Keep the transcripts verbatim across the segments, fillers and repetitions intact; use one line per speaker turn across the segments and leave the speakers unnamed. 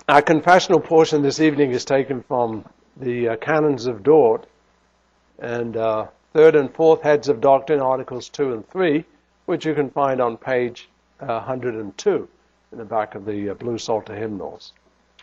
Our confessional portion this evening is taken from the uh, Canons of Dort and uh, third and fourth heads of doctrine, Articles two and three, which you can find on page uh, one hundred two in the back of the uh, Blue Psalter hymnals.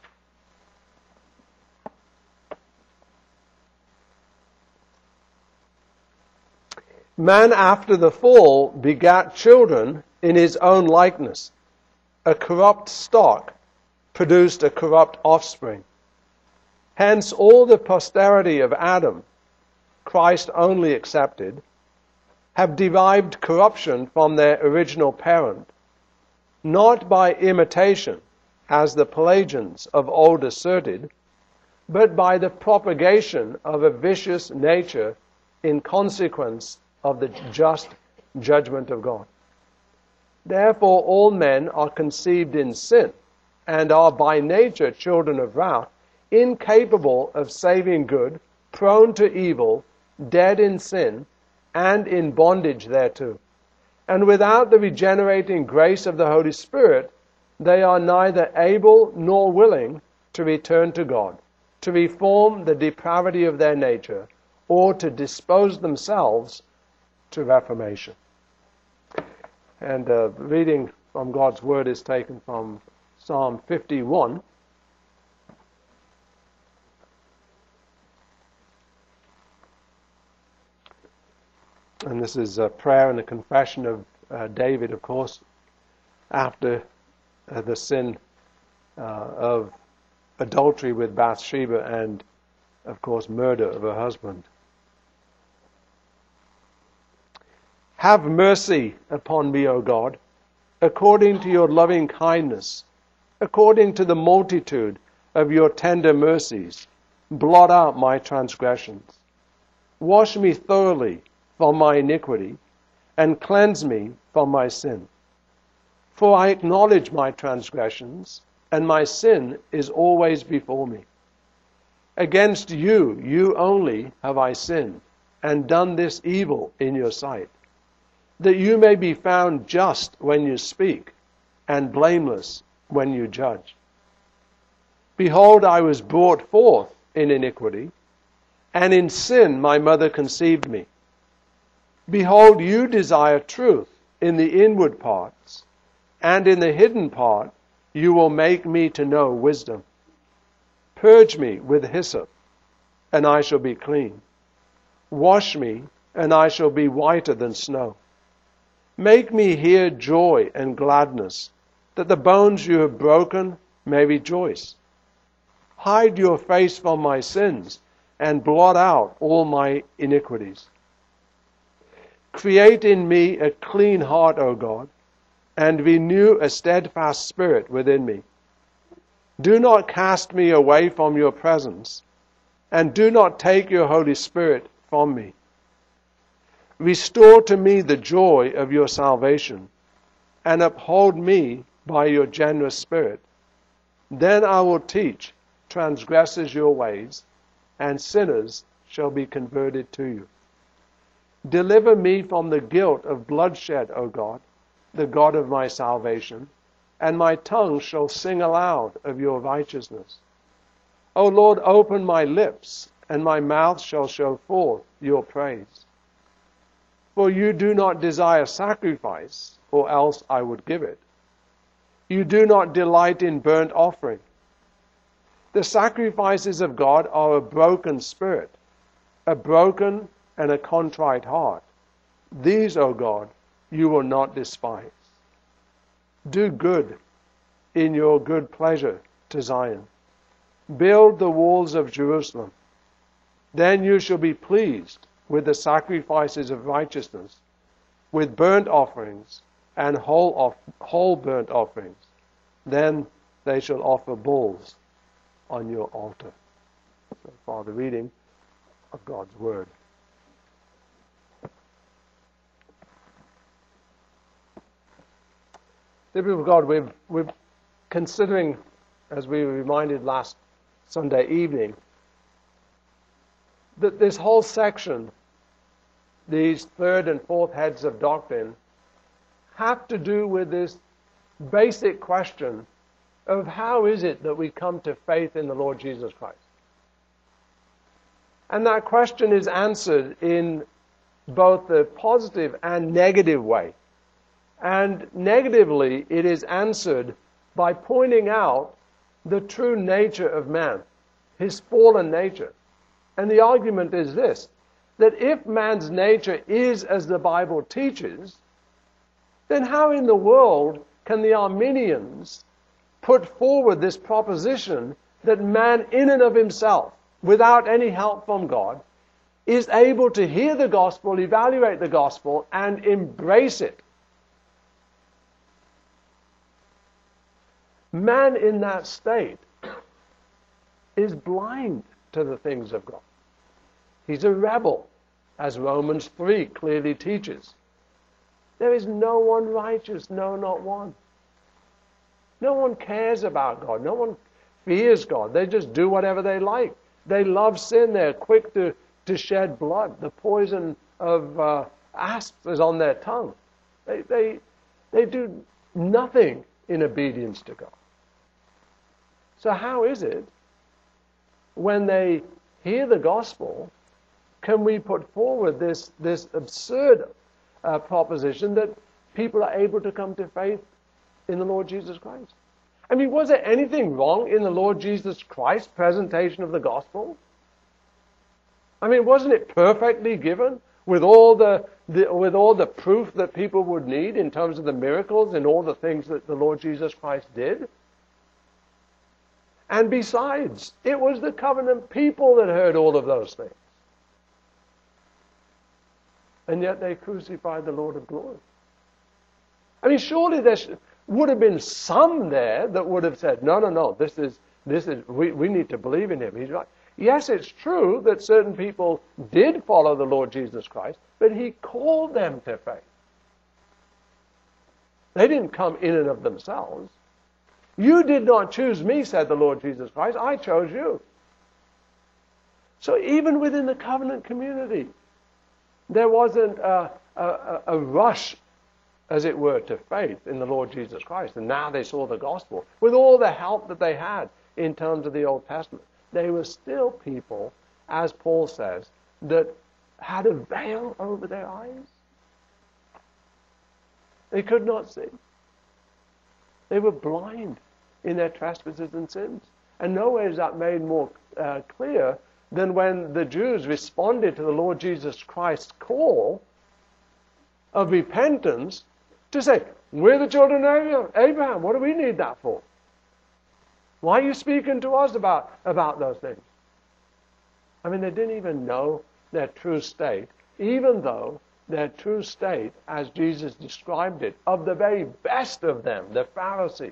Man after the fall begat children in his own likeness. A corrupt stock produced a corrupt offspring. Hence all the posterity of Adam, Christ only excepted, have derived corruption from their original parent, not by imitation, as the Pelagians of old asserted, but by the propagation of a vicious nature in consequence of the just judgment of God. Therefore all men are conceived in sin, and are by nature children of wrath, incapable of saving good, prone to evil, dead in sin, and in bondage thereto. And without the regenerating grace of the Holy Spirit, they are neither able nor willing to return to God, to reform the depravity of their nature, or to dispose themselves to reformation. And uh, reading from God's Word is taken from Psalm fifty-one. And this is a prayer and a confession of uh, David, of course, after uh, the sin uh, of adultery with Bathsheba and, of course, murder of her husband. Have mercy upon me, O God, according to your loving kindness, according to the multitude of your tender mercies. Blot out my transgressions. Wash me thoroughly from my iniquity, and cleanse me from my sin. For I acknowledge my transgressions, and my sin is always before me. Against you, you only, have I sinned, and done this evil in your sight, that you may be found just when you speak, and blameless when you judge. Behold, I was brought forth in iniquity, and in sin my mother conceived me. Behold, you desire truth in the inward parts, and in the hidden part you will make me to know wisdom. Purge me with hyssop, and I shall be clean. Wash me, and I shall be whiter than snow. Make me hear joy and gladness, that the bones you have broken may rejoice. Hide your face from my sins, and blot out all my iniquities. Create in me a clean heart, O God, and renew a steadfast spirit within me. Do not cast me away from your presence, and do not take your Holy Spirit from me. Restore to me the joy of your salvation, and uphold me by your generous spirit. Then I will teach transgressors your ways, and sinners shall be converted to you. Deliver me from the guilt of bloodshed, O God, the God of my salvation, and my tongue shall sing aloud of your righteousness. O Lord, open my lips, and my mouth shall show forth your praise. For you do not desire sacrifice, or else I would give it. You do not delight in burnt offering. The sacrifices of God are a broken spirit, a broken and a contrite heart. These, O God, you will not despise. Do good in your good pleasure to Zion. Build the walls of Jerusalem. Then you shall be pleased with the sacrifices of righteousness, with burnt offerings and whole, off, whole burnt offerings. Then they shall offer bulls on your altar. So far, the reading of God's Word. Dear people of God, we've, we're considering, as we were reminded last Sunday evening, that this whole section, these third and fourth heads of doctrine, have to do with this basic question of how is it that we come to faith in the Lord Jesus Christ. And that question is answered in both the positive and negative way. And negatively, it is answered by pointing out the true nature of man, his fallen nature. And the argument is this, that if man's nature is as the Bible teaches, then how in the world can the Arminians put forward this proposition that man in and of himself, without any help from God, is able to hear the gospel, evaluate the gospel, and embrace it? Man in that state is blind to the things of God. He's a rebel, as Romans three clearly teaches. There is no one righteous, no, not one. No one cares about God. No one fears God. They just do whatever they like. They love sin. They're quick to, to shed blood. The poison of uh, asps is on their tongue. They, they, they do nothing in obedience to God. So how is it, when they hear the gospel, can we put forward this, this absurd uh, proposition that people are able to come to faith in the Lord Jesus Christ? I mean, was there anything wrong in the Lord Jesus Christ's presentation of the gospel? I mean, wasn't it perfectly given with all the, the with all the proof that people would need in terms of the miracles and all the things that the Lord Jesus Christ did? And besides, it was the covenant people that heard all of those things. And yet they crucified the Lord of glory. I mean, surely there would have been some there that would have said, no, no, no, this is, this is, we, we need to believe in him. He's right. Yes, it's true that certain people did follow the Lord Jesus Christ, but he called them to faith. They didn't come in and of themselves. You did not choose me, said the Lord Jesus Christ. I chose you. So even within the covenant community, there wasn't a, a, a rush, as it were, to faith in the Lord Jesus Christ. And now they saw the gospel. With all the help that they had in terms of the Old Testament, they were still people, as Paul says, that had a veil over their eyes. They could not see. They were blind in their trespasses and sins. And nowhere is that made more uh, clear than when the Jews responded to the Lord Jesus Christ's call of repentance to say, we're the children of Abraham. What do we need that for? Why are you speaking to us about, about those things? I mean, they didn't even know their true state, even though their true state, as Jesus described it, of the very best of them, the Pharisees,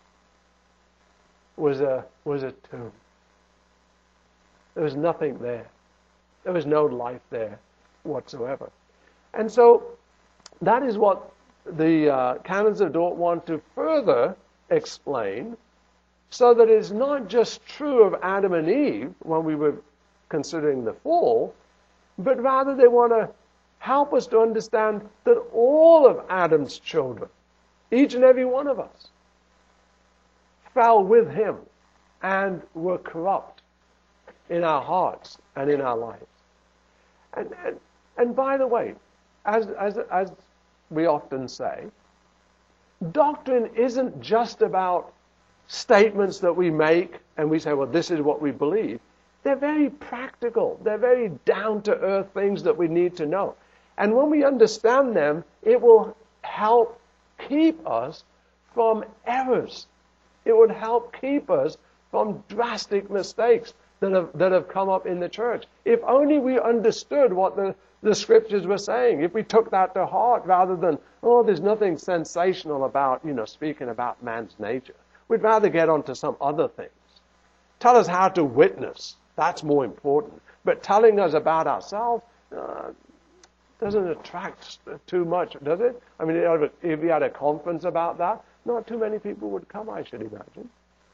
was a, was a tomb. There was nothing there. There was no life there whatsoever. And so that is what the uh, Canons of Dort want to further explain, so that it's not just true of Adam and Eve when we were considering the fall, but rather they want to help us to understand that all of Adam's children, each and every one of us, fell with him and were corrupt in our hearts and in our lives. And, and, and by the way, as, as, as we often say, doctrine isn't just about statements that we make and we say, well, this is what we believe. They're very practical. They're very down-to-earth things that we need to know. And when we understand them, it will help keep us from errors. It would help keep us from drastic mistakes that have, that have come up in the church. If only we understood what the, the scriptures were saying, if we took that to heart rather than, oh, there's nothing sensational about, you know, speaking about man's nature. We'd rather get on to some other things. Tell us how to witness. That's more important. But telling us about ourselves uh, doesn't attract too much, does it? I mean, if we had a conference about that, not too many people would come, I should imagine.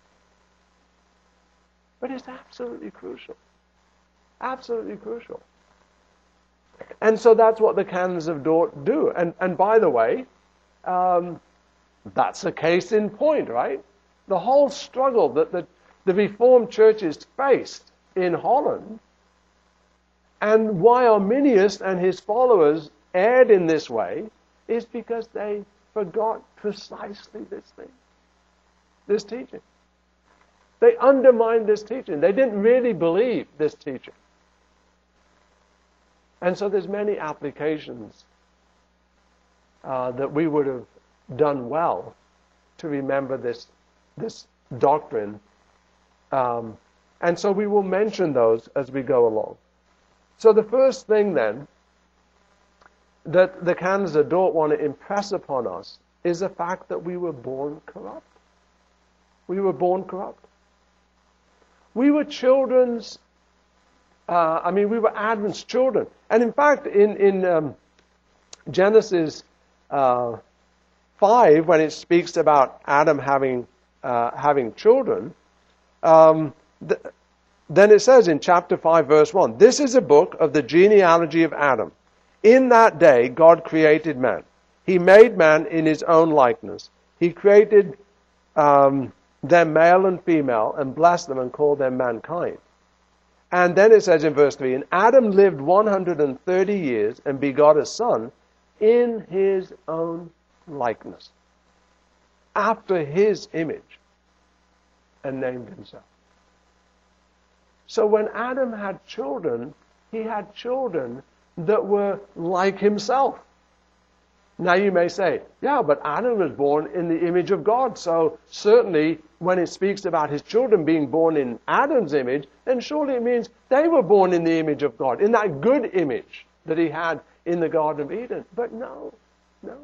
But it's absolutely crucial. Absolutely crucial. And so that's what the Canons of Dort do. And, and by the way, um, that's a case in point, right? The whole struggle that the, the Reformed churches faced in Holland, and why Arminius and his followers erred in this way, is because they forgot precisely this thing, this teaching. They undermined this teaching. They didn't really believe this teaching. And so there's many applications uh, that we would have done well to remember this, this doctrine. Um, and so we will mention those as we go along. So the first thing then that the canons of Dort want to impress upon us is the fact that we were born corrupt. We were born corrupt. We were children's, uh, I mean, we were Adam's children. And in fact, in, in um, Genesis uh, five, when it speaks about Adam having, uh, having children, um, th- then it says in chapter five, verse one, "This is a book of the genealogy of Adam. In that day, God created man. He made man in his own likeness. He created um, them male and female and blessed them and called them mankind." And then it says in verse three, "And Adam lived one hundred thirty years and begot a son in his own likeness, after his image, and named himself." So when Adam had children, he had children that were like himself. Now you may say, yeah, but Adam was born in the image of God. So certainly when it speaks about his children being born in Adam's image, then surely it means they were born in the image of God, in that good image that he had in the Garden of Eden. But no, no.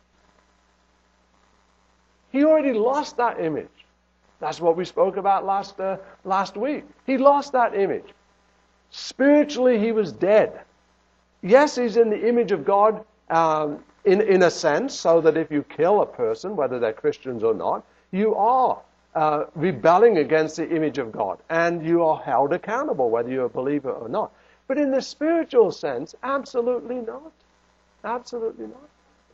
He already lost that image. That's what we spoke about last uh, last week. He lost that image. Spiritually, he was dead. Yes, he's in the image of God um, in, in a sense, so that if you kill a person, whether they're Christians or not, you are uh, rebelling against the image of God, and you are held accountable, whether you're a believer or not. But in the spiritual sense, absolutely not. Absolutely not.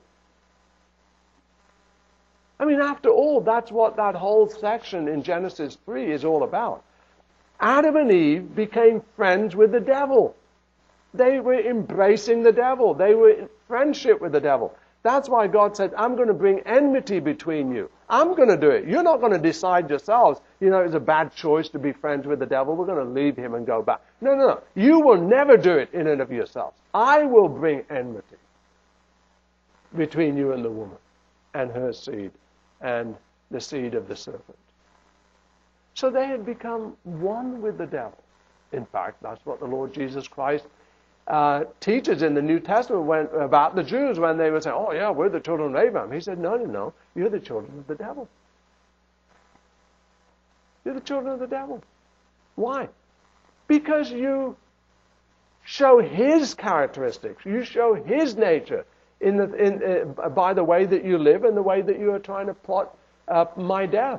I mean, after all, that's what that whole section in Genesis three is all about. Adam and Eve became friends with the devil. They were embracing the devil. They were in friendship with the devil. That's why God said, I'm going to bring enmity between you. I'm going to do it. You're not going to decide yourselves, you know, it's a bad choice to be friends with the devil. We're going to leave him and go back. No, no, no. You will never do it in and of yourselves. I will bring enmity between you and the woman and her seed and the seed of the serpent. So they had become one with the devil. In fact, that's what the Lord Jesus Christ uh, teaches in the New Testament when, about the Jews when they would say, oh yeah, we're the children of Abraham. He said, no, no, no, you're the children of the devil. You're the children of the devil. Why? Because you show his characteristics. You show his nature in the, in, uh, by the way that you live and the way that you are trying to plot uh, my death.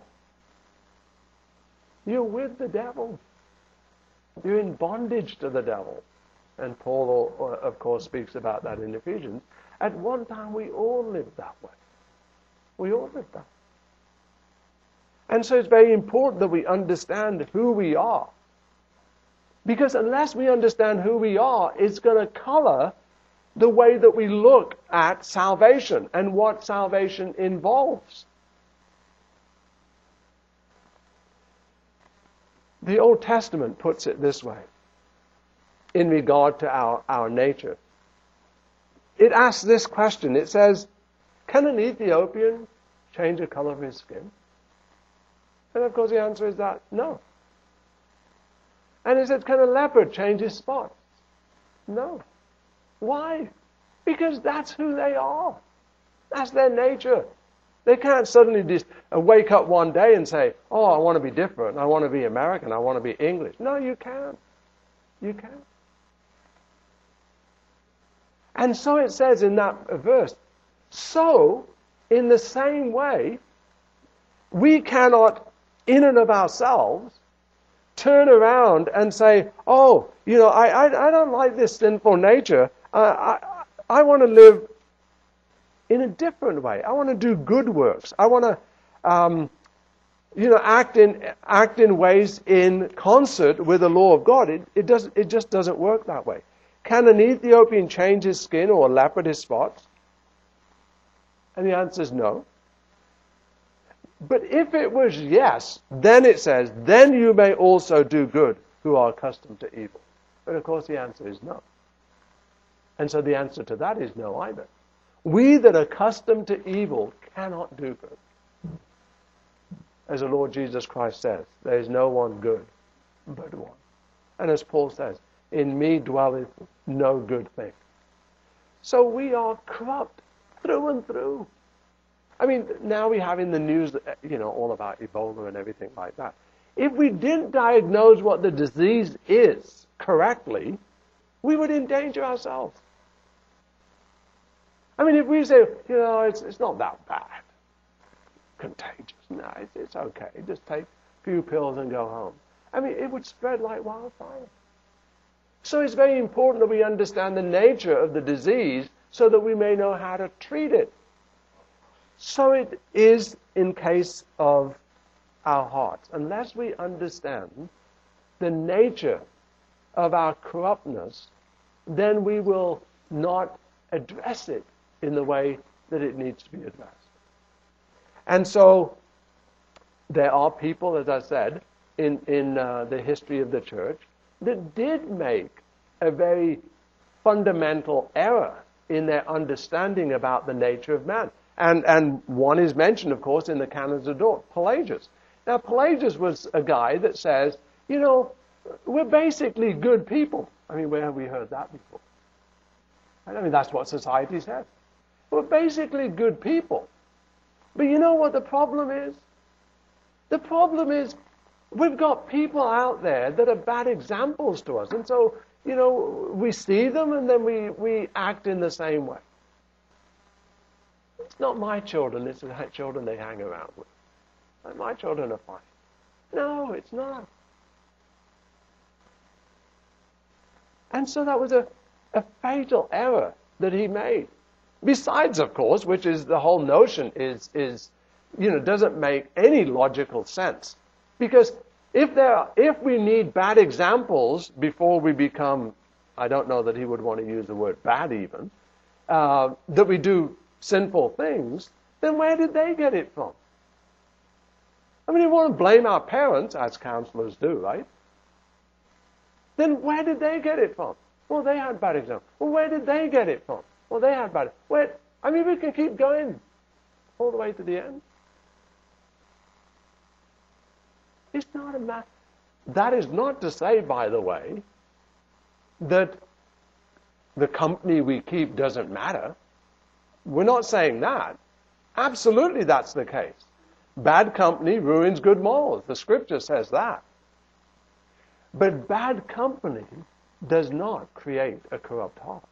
You're with the devil. You're in bondage to the devil. And Paul, of course, speaks about that in Ephesians. At one time, we all lived that way. We all lived that way. And so it's very important that we understand who we are. Because unless we understand who we are, it's going to color the way that we look at salvation and what salvation involves. The Old Testament puts it this way in regard to our, our nature. It asks this question. It says, can an Ethiopian change the color of his skin? And of course the answer is that no. And it says, can a leopard change his spots? No. Why? Because that's who they are. That's their nature. They can't suddenly just wake up one day and say, oh, I want to be different. I want to be American. I want to be English. No, you can't. You can't. And so it says in that verse, so in the same way, we cannot, in and of ourselves, turn around and say, oh, you know, I, I, I don't like this sinful nature. Uh, I, I want to live in a different way. I want to do good works. I want to um, you know, act in act in ways in concert with the law of God. It it does it just doesn't work that way. Can an Ethiopian change his skin or a leopard his spots? And the answer is no. But if it was yes, then it says, then you may also do good who are accustomed to evil. But of course the answer is no. And so the answer to that is no either. We that are accustomed to evil cannot do good. As the Lord Jesus Christ says, there is no one good but one. And as Paul says, in me dwelleth no good thing. So we are corrupt through and through. I mean, now we have in the news, you know, all about Ebola and everything like that. If we didn't diagnose what the disease is correctly, we would endanger ourselves. I mean, if we say, you know, it's, it's not that bad, contagious. No, it's, it's okay. Just take a few pills and go home. I mean, it would spread like wildfire. So it's very important that we understand the nature of the disease so that we may know how to treat it. So it is in case of our hearts. Unless we understand the nature of our corruptness, then we will not address it in the way that it needs to be addressed. And so there are people, as I said, in, in uh, the history of the church that did make a very fundamental error in their understanding about the nature of man. And, and one is mentioned, of course, in the Canons of Dort, Pelagius. Now, Pelagius was a guy that says, you know, we're basically good people. I mean, where have we heard that before? I mean, that's what society says. We're basically good people. But you know what the problem is? The problem is we've got people out there that are bad examples to us. And so, you know, we see them and then we, we act in the same way. It's not my children, it's the children they hang around with. Like, my children are fine. No, it's not. And so that was a, a fatal error that he made. Besides, of course, which is the whole notion is, is, you know, doesn't make any logical sense. Because if there are, if we need bad examples before we become, I don't know that he would want to use the word bad even, uh, that we do sinful things, then where did they get it from? I mean, you want to blame our parents, as counselors do, right? Then where did they get it from? Well, they had bad examples. Well, where did they get it from? Well, they had bad. Where? I mean, we can keep going all the way to the end. It's not a matter. That is not to say, by the way, that the company we keep doesn't matter. We're not saying that. Absolutely, that's the case. Bad company ruins good morals. The scripture says that. But bad company does not create a corrupt heart.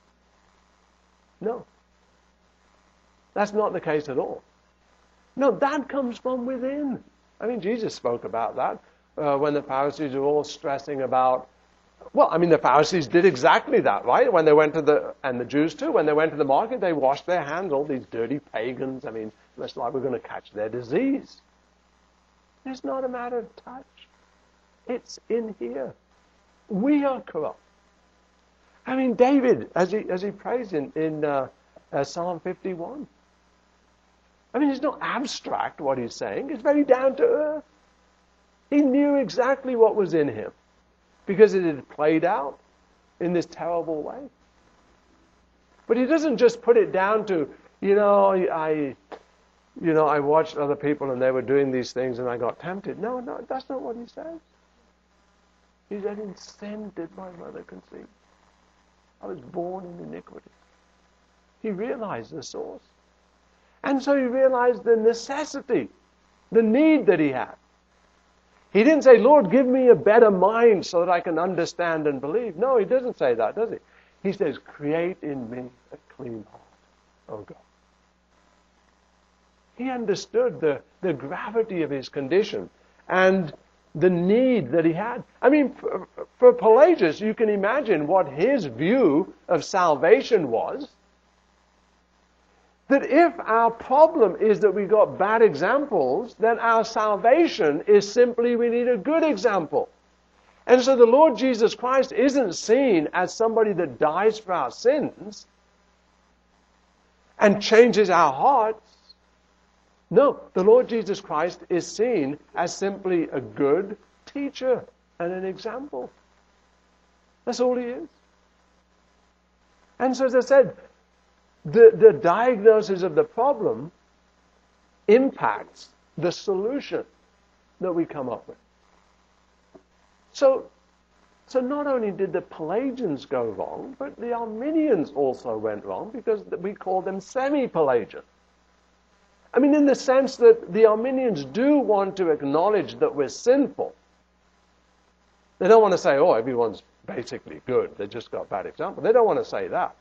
No. That's not the case at all. No, that comes from within. I mean, Jesus spoke about that uh, when the Pharisees were all stressing about, well, I mean, the Pharisees did exactly that, right? When they went to the, and the Jews too, when they went to the market, they washed their hands, all these dirty pagans. I mean, it's like we're going to catch their disease. It's not a matter of touch. It's in here. We are corrupt. I mean, David, as he as he prays in, in uh, uh, Psalm fifty-one, I mean, it's not abstract what he's saying. It's very down to earth. He knew exactly what was in him because it had played out in this terrible way. But he doesn't just put it down to, you know, I, you know, I watched other people and they were doing these things and I got tempted. No, no, that's not what he says. He said, in sin did my mother conceive. I was born in iniquity. He realized the source. And so he realized the necessity, the need that he had. He didn't say, Lord, give me a better mind so that I can understand and believe. No, he doesn't say that, does he? He says, create in me a clean heart, oh God. He understood the, the gravity of his condition and the need that he had. I mean, for, for Pelagius, you can imagine what his view of salvation was. that if our problem is that we got bad examples, then our salvation is simply we need a good example. And so the Lord Jesus Christ isn't seen as somebody that dies for our sins and changes our hearts. No, the Lord Jesus Christ is seen as simply a good teacher and an example. That's all he is. And so as I said, the, the diagnosis of the problem impacts the solution that we come up with. So, so not only did the Pelagians go wrong, but the Arminians also went wrong because we call them semi-Pelagian. I mean, in the sense that the Arminians do want to acknowledge that we're sinful. They don't want to say, oh, everyone's basically good. They just got bad example. They don't want to say that.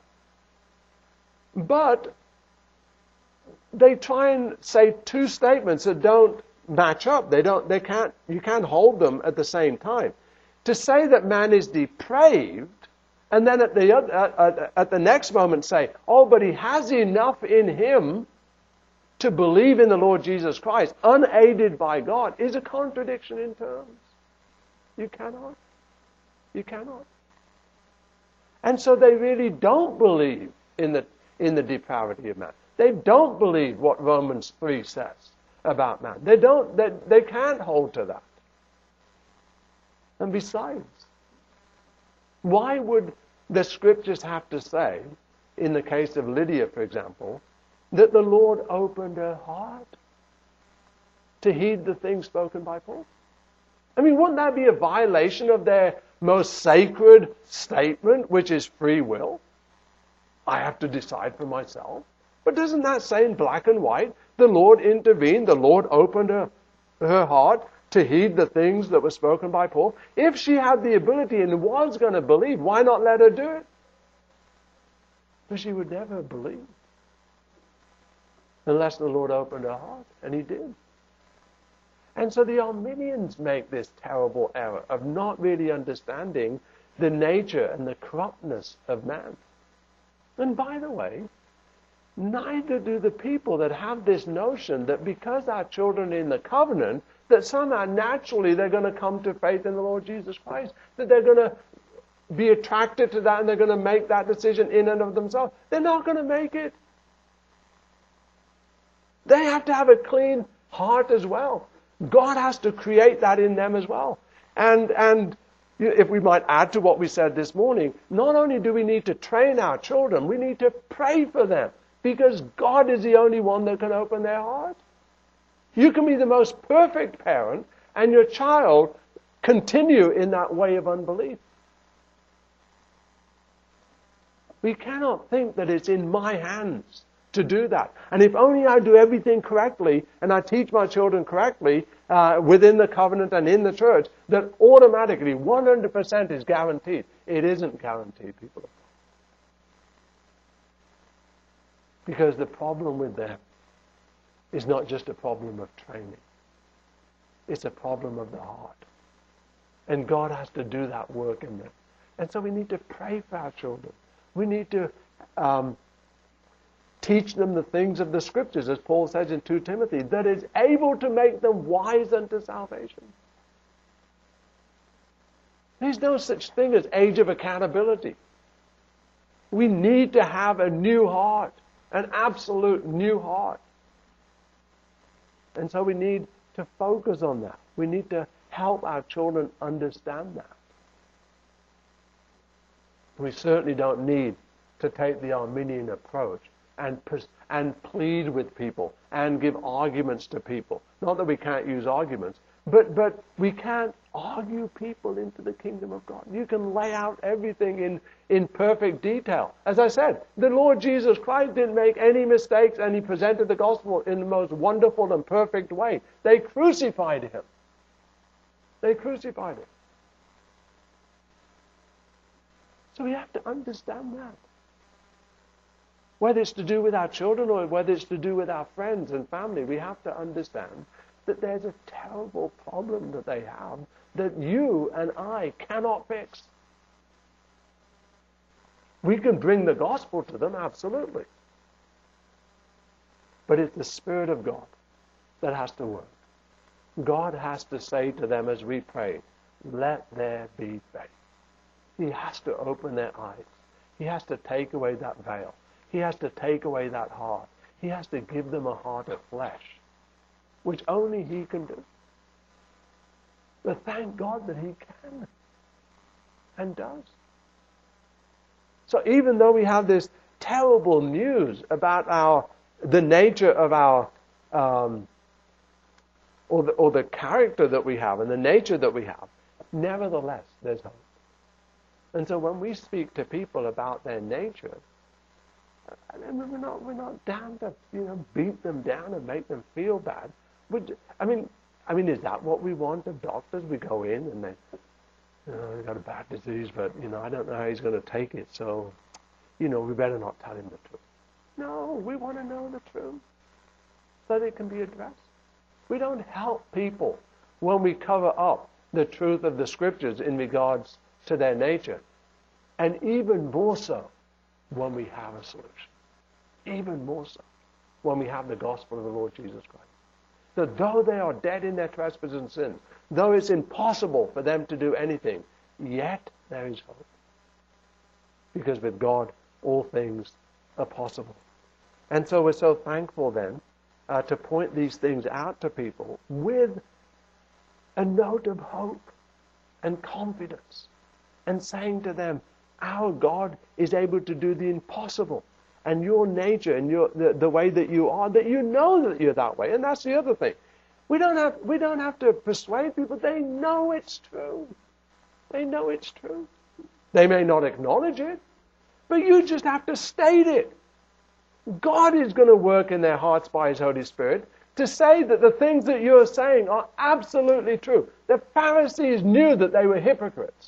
But they try and say two statements that don't match up. They don't, they can't, you can't hold them at the same time. To say that man is depraved, and then at the, at, at the next moment say, oh, but he has enough in him to believe in the Lord Jesus Christ, unaided by God, is a contradiction in terms. You cannot. You cannot. And so they really don't believe in the in the depravity of man. They don't believe what Romans three says about man. They don't. They, they can't hold to that. And besides, why would the scriptures have to say, in the case of Lydia, for example, that the Lord opened her heart to heed the things spoken by Paul? I mean, wouldn't that be a violation of their most sacred statement, which is free will? I have to decide for myself. But doesn't that say in black and white, the Lord intervened, the Lord opened her, her heart to heed the things that were spoken by Paul? If she had the ability and was going to believe, why not let her do it? But she would never believe unless the Lord opened her heart, and he did. And so the Arminians make this terrible error of not really understanding the nature and the corruptness of man. And by the way, neither do the people that have this notion that because our children are in the covenant, that somehow naturally they're going to come to faith in the Lord Jesus Christ, that they're going to be attracted to that and they're going to make that decision in and of themselves. They're not going to make it. They have to have a clean heart as well. God has to create that in them as well. And and if we might add to what we said this morning, not only do we need to train our children, we need to pray for them, because God is the only one that can open their heart. You can be the most perfect parent, and your child continue in that way of unbelief. We cannot think that it's in my hands to do that. And if only I do everything correctly and I teach my children correctly uh, within the covenant and in the church, that automatically one hundred percent is guaranteed. It isn't guaranteed, people. Because the problem with them is not just a problem of training. It's a problem of the heart. And God has to do that work in them. And so we need to pray for our children. We need to um, teach them the things of the Scriptures, as Paul says in Second Timothy, that is able to make them wise unto salvation. There's no such thing as age of accountability. We need to have a new heart, an absolute new heart. And so we need to focus on that. We need to help our children understand that. We certainly don't need to take the Arminian approach and pers- and plead with people and give arguments to people. Not that we can't use arguments, but but we can't argue people into the kingdom of God. You can lay out everything in, in perfect detail. As I said, the Lord Jesus Christ didn't make any mistakes, and he presented the gospel in the most wonderful and perfect way. They crucified him. They crucified him. So we have to understand that. Whether it's to do with our children or whether it's to do with our friends and family, we have to understand that there's a terrible problem that they have that you and I cannot fix. We can bring the gospel to them, absolutely. But it's the Spirit of God that has to work. God has to say to them as we pray, let there be faith. He has to open their eyes. He has to take away that veil. He has to take away that heart. He has to give them a heart of flesh, which only He can do. But thank God that He can and does. So even though we have this terrible news about our the nature of our um, or the, or the character that we have and the nature that we have, nevertheless, there's hope. And so when we speak to people about their nature, I mean, we're not we're not down to you know beat them down and make them feel bad. We, I mean, I mean, is that what we want of doctors? We go in and they, you know, he's got a bad disease, but you know, I don't know how he's going to take it. So, you know, we better not tell him the truth. No, we want to know the truth so that it can be addressed. We don't help people when we cover up the truth of the Scriptures in regards to their nature, and even more so when we have a solution. Even more so when we have the gospel of the Lord Jesus Christ. That though they are dead in their trespasses and sins, though it's impossible for them to do anything, yet there is hope. Because with God, all things are possible. And so we're so thankful then uh, to point these things out to people with a note of hope and confidence, and saying to them, our God is able to do the impossible. And your nature and your the, the way that you are, that you know that you're that way. And that's the other thing. We don't have we don't have to persuade people. They know it's true. They know it's true. They may not acknowledge it, but you just have to state it. God is going to work in their hearts by His Holy Spirit to say that the things that you're saying are absolutely true. The Pharisees knew that they were hypocrites.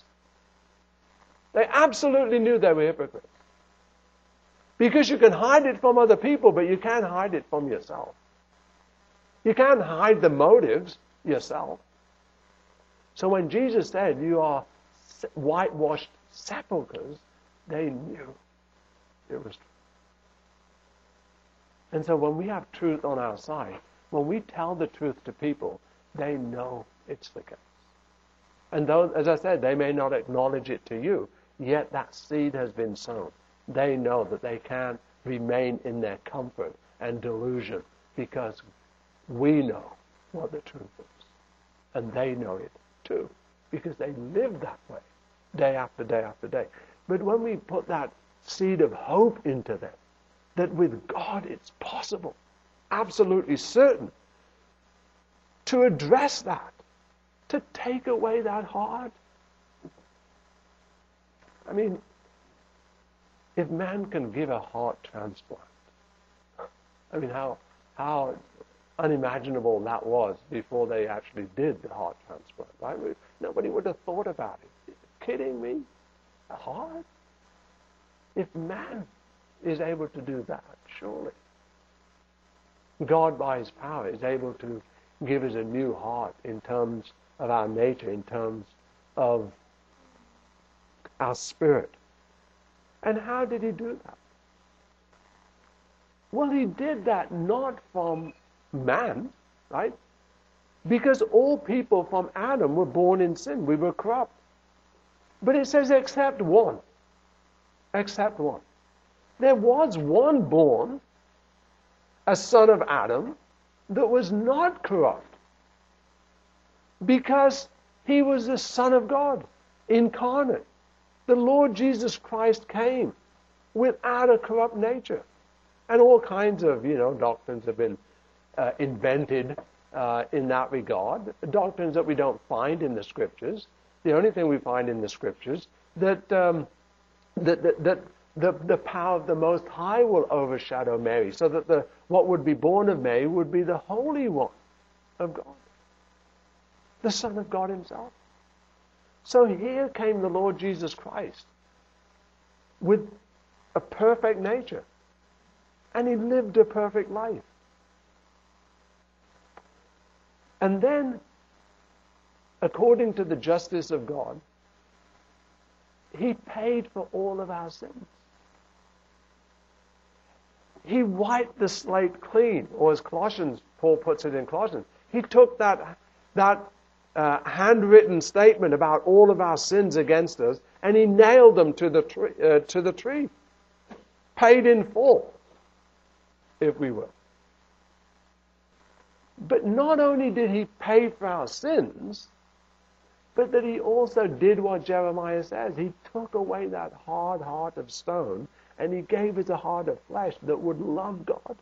They absolutely knew they were hypocrites. Because you can hide it from other people, but you can't hide it from yourself. You can't hide the motives yourself. So when Jesus said, you are whitewashed sepulchres, they knew it was true. And so when we have truth on our side, when we tell the truth to people, they know it's the case. And though, as I said, they may not acknowledge it to you, yet that seed has been sown. They know that they can't remain in their comfort and delusion because we know what the truth is. And they know it too because they live that way day after day after day. But when we put that seed of hope into them, that with God it's possible, absolutely certain, to address that, to take away that heart. I mean, if man can give a heart transplant, I mean, how how unimaginable that was before they actually did the heart transplant, right? Nobody would have thought about it. Are you kidding me? A heart? If man is able to do that, surely God, by His power, is able to give us a new heart in terms of our nature, in terms of our spirit. And how did He do that? Well, He did that not from man, right? Because all people from Adam were born in sin. We were corrupt. But it says except one. Except one. There was one born, a son of Adam, that was not corrupt. Because he was the Son of God, incarnate. The Lord Jesus Christ came without a corrupt nature. And all kinds of, you know, doctrines have been uh, invented uh, in that regard. Doctrines that we don't find in the Scriptures. The only thing we find in the Scriptures that um, that, that, that the, the power of the Most High will overshadow Mary, so that the what would be born of Mary would be the Holy One of God, the Son of God Himself. So here came the Lord Jesus Christ with a perfect nature, and He lived a perfect life. And then, according to the justice of God, He paid for all of our sins. He wiped the slate clean, or as Colossians, Paul puts it in Colossians, he took that, that uh, handwritten statement about all of our sins against us, and he nailed them to the tree, uh, to the tree. Paid in full, if we will. But not only did he pay for our sins, but that he also did what Jeremiah says. He took away that hard heart of stone, and he gave us a heart of flesh that would love God.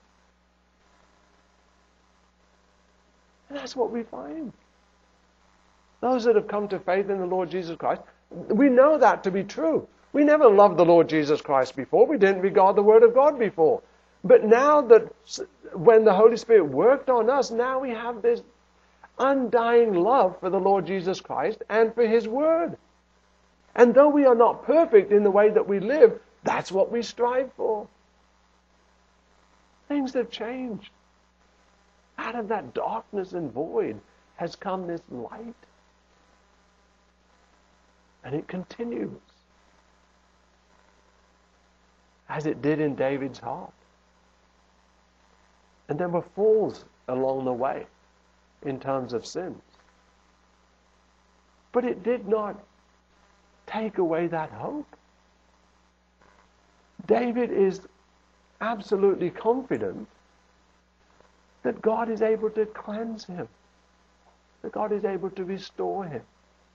And that's what we find. Those that have come to faith in the Lord Jesus Christ, we know that to be true. We never loved the Lord Jesus Christ before. We didn't regard the Word of God before. But now that when the Holy Spirit worked on us, now we have this undying love for the Lord Jesus Christ and for His Word. And though we are not perfect in the way that we live, that's what we strive for. Things have changed. Out of that darkness and void has come this light. And it continues. As it did in David's heart. And there were falls along the way in terms of sins. But it did not take away that hope. David is absolutely confident that God is able to cleanse him, that God is able to restore him.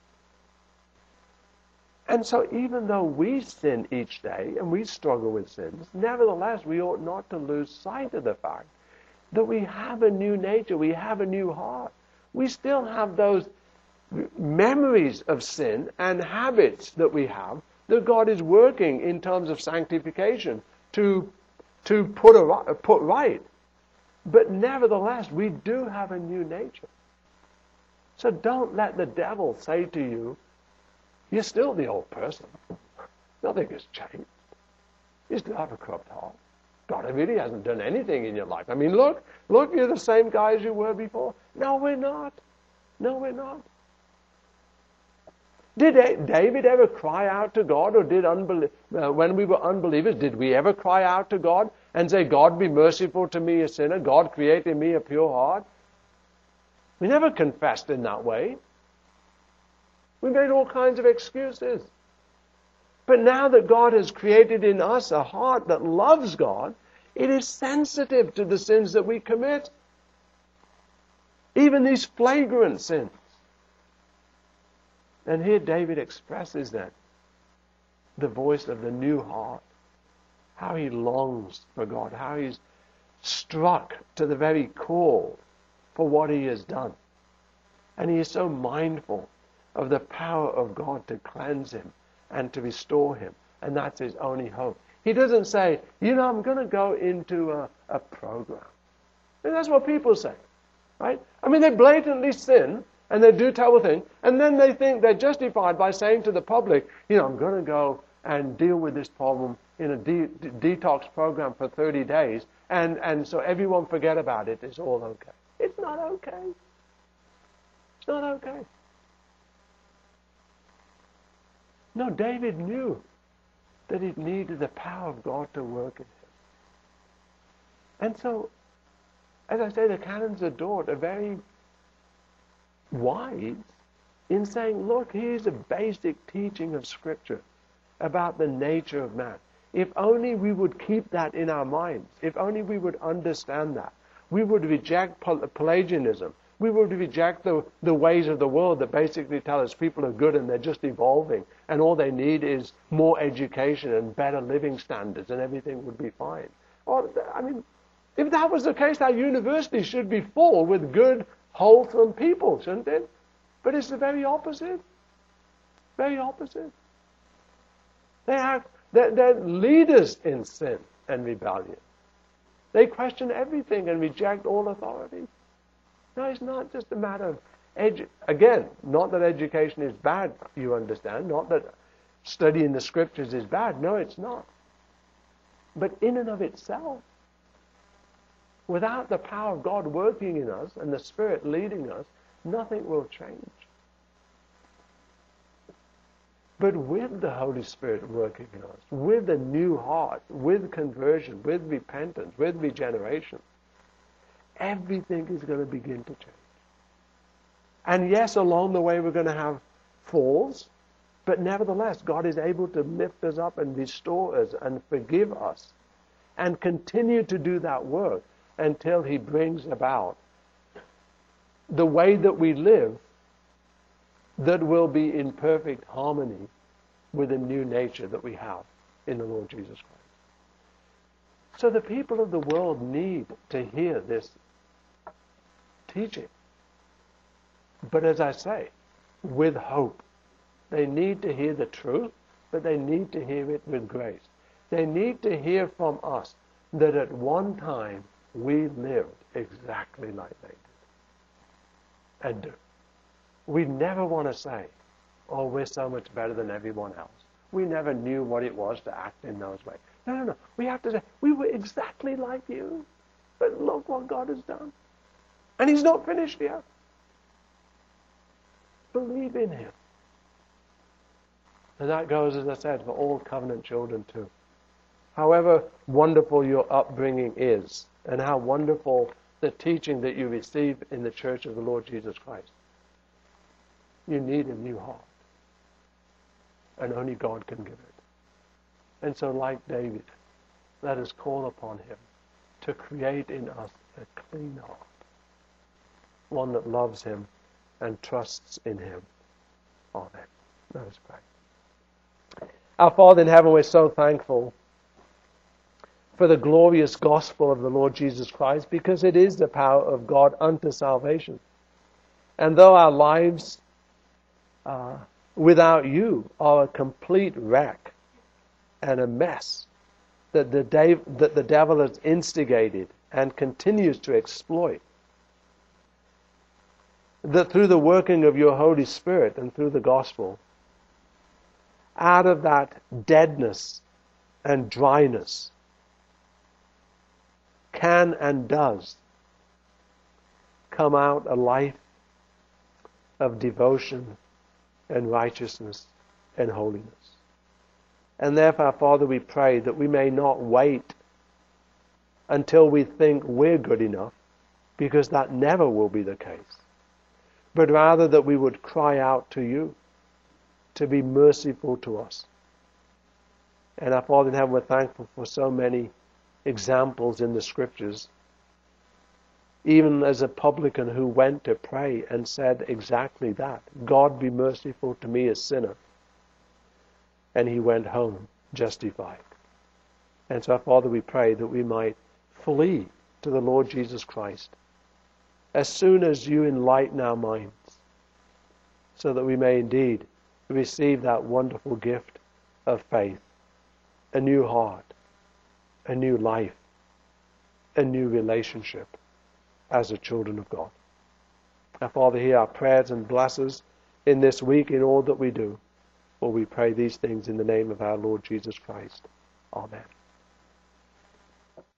And so even though we sin each day and we struggle with sins, nevertheless we ought not to lose sight of the fact that we have a new nature, we have a new heart. We still have those memories of sin and habits that we have that God is working in terms of sanctification to, to put, a, put right. But nevertheless, we do have a new nature. So don't let the devil say to you, you're still the old person. Nothing has changed. You still have a corrupt heart. God really hasn't done anything in your life. I mean, look, look, you're the same guy as you were before. No, we're not. No, we're not. Did David ever cry out to God, or did unbelie- uh, when we were unbelievers, did we ever cry out to God and say, God, be merciful to me, a sinner. God, create in me a pure heart. We never confessed in that way. We made all kinds of excuses. But now that God has created in us a heart that loves God, it is sensitive to the sins that we commit. Even these flagrant sins. And here David expresses that. The voice of the new heart. How he longs for God. How he's struck to the very core for what he has done. And he is so mindful of the power of God to cleanse him and to restore him. And that's his only hope. He doesn't say, you know, I'm going to go into a, a program. And that's what people say, right? I mean, they blatantly sin and they do terrible things, and then they think they're justified by saying to the public, you know, I'm going to go and deal with this problem in a de- de- detox program for thirty days, and, and so everyone forget about it. It's all okay. It's not okay. It's not okay. No, David knew that he needed the power of God to work in him. And so, as I say, the canons of Dort are very wise in saying, look, here's a basic teaching of Scripture about the nature of man. If only we would keep that in our minds, if only we would understand that, we would reject Pelagianism. We would reject the, the ways of the world that basically tell us people are good and they're just evolving, and all they need is more education and better living standards and everything would be fine. Or, I mean, if that was the case, our universities should be full with good, wholesome people, shouldn't it? But it's the very opposite. Very opposite. They are, they're, they're leaders in sin and rebellion. They question everything and reject all authority. No, it's not just a matter of, edu- again, not that education is bad, you understand, not that studying the Scriptures is bad. No, it's not. But in and of itself, without the power of God working in us and the Spirit leading us, nothing will change. but with the Holy Spirit working in us, with a new heart, with conversion, with repentance, with regeneration, everything is going to begin to change. And yes, along the way we're going to have falls, but nevertheless, God is able to lift us up and restore us and forgive us and continue to do that work until He brings about the way that we live that will be in perfect harmony with the new nature that we have in the Lord Jesus Christ. So the people of the world need to hear this teaching. But as I say, with hope. They need to hear the truth, but they need to hear it with grace. They need to hear from us that at one time we lived exactly like they did and do. We never want to say, oh, we're so much better than everyone else. We never knew what it was to act in those ways. No, no, no. We have to say, we were exactly like you, but look what God has done. And He's not finished yet. Believe in Him. And that goes, as I said, for all covenant children too. However wonderful your upbringing is, and how wonderful the teaching that you receive in the church of the Lord Jesus Christ, you need a new heart. And only God can give it. And so like David, let us call upon Him to create in us a clean heart. One that loves Him and trusts in Him. Amen. Let us pray. Our Father in heaven, we're so thankful for the glorious gospel of the Lord Jesus Christ, because it is the power of God unto salvation. And though our lives uh, without you are a complete wreck and a mess that the, de- that the devil has instigated and continues to exploit, that through the working of your Holy Spirit and through the gospel, out of that deadness and dryness can and does come out a life of devotion and righteousness and holiness. And therefore, Father, we pray that we may not wait until we think we're good enough, because that never will be the case, but rather that we would cry out to you to be merciful to us. And our Father in heaven, we're thankful for so many examples in the Scriptures, even as a publican who went to pray and said exactly that. God, be merciful to me, a sinner. And he went home justified. And so, our Father, we pray that we might flee to the Lord Jesus Christ as soon as you enlighten our minds, so that we may indeed receive that wonderful gift of faith, a new heart, a new life, a new relationship as the children of God. Our Father, hear our prayers and bless us in this week in all that we do. For we pray these things in the name of our Lord Jesus Christ. Amen.